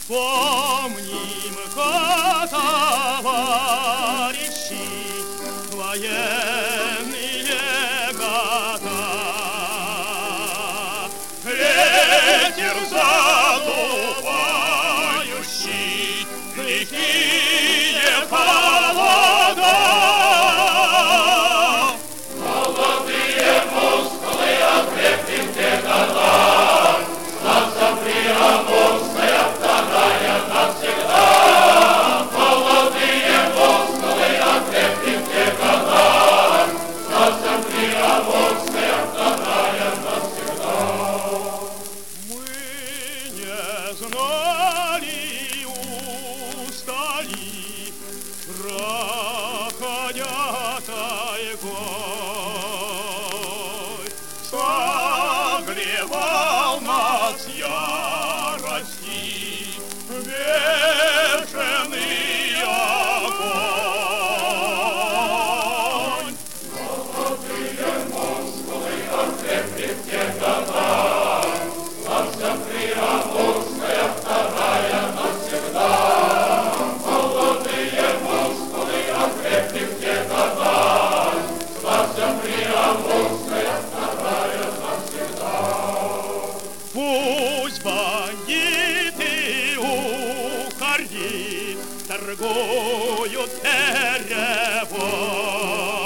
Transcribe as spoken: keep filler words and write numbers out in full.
Вспомним-ка, товарищи, военные года. Ветер задувающий лихие холода. Молодые мускулы окрепли в те года. Станция Приамурская вторая навсегда. Молодые мускулы окрепли в те года. Станция Приамурская вторая навсегда. Мы не знали, устали, проходя тайгой. Согревал нас ярости бешеный огонь. Молодые мускулы окрепли в те года. Станция Приамурская вторая навсегда. Молодые мускулы окрепли в те года. Станция Приамурская вторая навсегда. Пусть бандиты уходят, торгуют перевод.